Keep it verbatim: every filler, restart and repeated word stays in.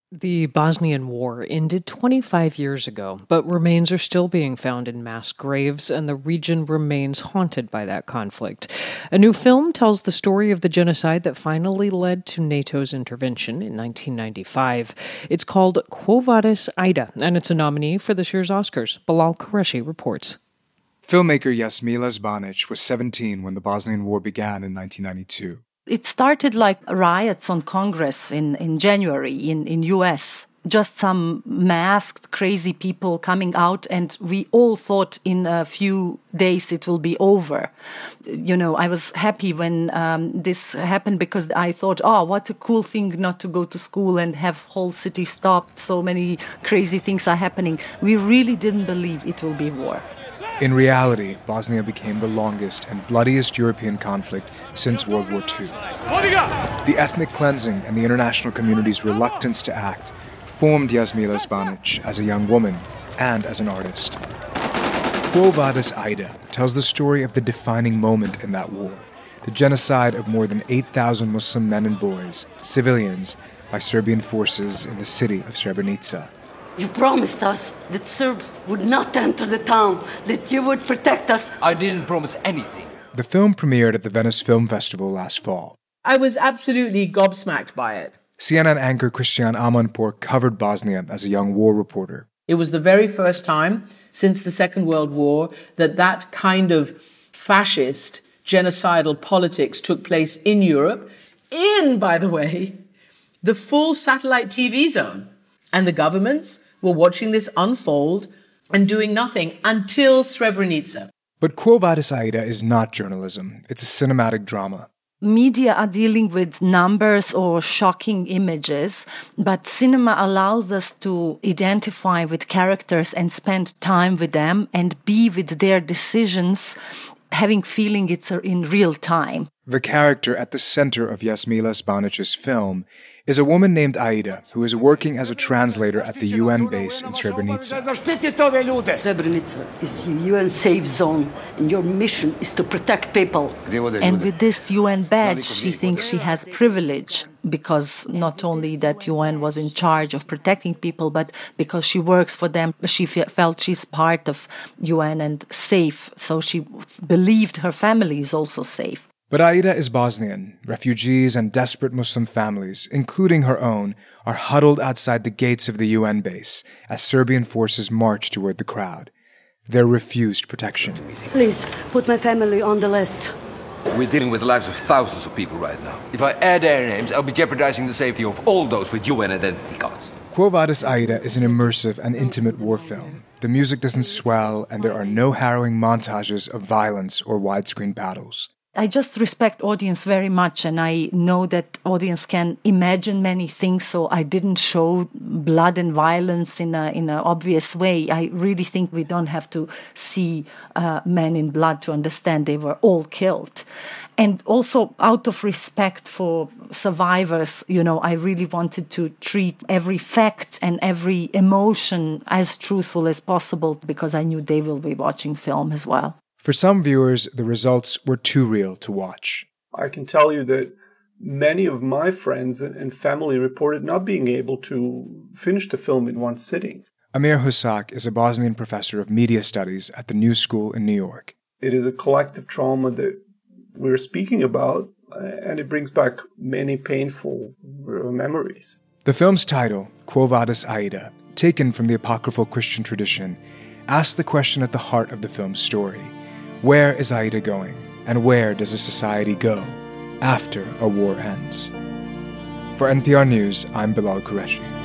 The Bosnian War ended twenty-five years ago, but remains are still being found in mass graves, and the region remains haunted by that conflict. A new film tells the story of the genocide that finally led to NATO's intervention in nineteen ninety-five. It's called Quo Vadis, Aida, and it's a nominee for this year's Oscars. Bilal Qureshi reports. Filmmaker Jasmila Zbanic was seventeen when the Bosnian War began in nineteen ninety-two. It started like riots on Congress in, in January in, in U S. Just some masked, crazy people coming out, and we all thought in a few days it will be over. You know, I was happy when um, this happened because I thought, oh, what a cool thing not to go to school and have whole city stopped. So many crazy things are happening. We really didn't believe it will be war. In reality, Bosnia became the longest and bloodiest European conflict since World War Two. The ethnic cleansing and the international community's reluctance to act formed Jasmila Zbanic as a young woman and as an artist. Quo Vadis, Aida tells the story of the defining moment in that war, the genocide of more than eight thousand Muslim men and boys, civilians, by Serbian forces in the city of Srebrenica. You promised us that Serbs would not enter the town, that you would protect us. I didn't promise anything. The film premiered at the Venice Film Festival last fall. I was absolutely gobsmacked by it. C N N anchor Christian Amanpour covered Bosnia as a young war reporter. It was the very first time since the Second World War that that kind of fascist, genocidal politics took place in Europe, in, by the way, the full satellite T V zone. And the governments were watching this unfold and doing nothing until Srebrenica. But Quo Vadis, Aida is not journalism. It's a cinematic drama. Media are dealing with numbers or shocking images, but cinema allows us to identify with characters and spend time with them and be with their decisions, having feeling it's in real time. The character at the center of Jasmila Zbanic's film is a woman named Aida, who is working as a translator at the U N base in Srebrenica. Srebrenica is a U N safe zone, and your mission is to protect people. And with this U N badge, she thinks she has privilege, because not only that U N was in charge of protecting people, but because she works for them, she felt she's part of U N and safe, so she believed her family is also safe. But Aida is Bosnian. Refugees and desperate Muslim families, including her own, are huddled outside the gates of the U N base as Serbian forces march toward the crowd. They're refused protection. Please, put my family on the list. We're dealing with the lives of thousands of people right now. If I add their names, I'll be jeopardizing the safety of all those with U N identity cards. Quo Vadis, Aida is an immersive and intimate war film. The music doesn't swell, and there are no harrowing montages of violence or widescreen battles. I just respect audience very much, and I know that audience can imagine many things, so I didn't show blood and violence in a in an obvious way. I really think we don't have to see uh, men in blood to understand they were all killed. And also, out of respect for survivors, you know, I really wanted to treat every fact and every emotion as truthful as possible, because I knew they will be watching film as well. For some viewers, the results were too real to watch. I can tell you that many of my friends and family reported not being able to finish the film in one sitting. Amir Husak is a Bosnian professor of media studies at the New School in New York. It is a collective trauma that we're speaking about, and it brings back many painful memories. The film's title, Quo Vadis, Aida, taken from the apocryphal Christian tradition, asks the question at the heart of the film's story. Where is Aida going, and where does a society go after a war ends? For N P R News, I'm Bilal Qureshi.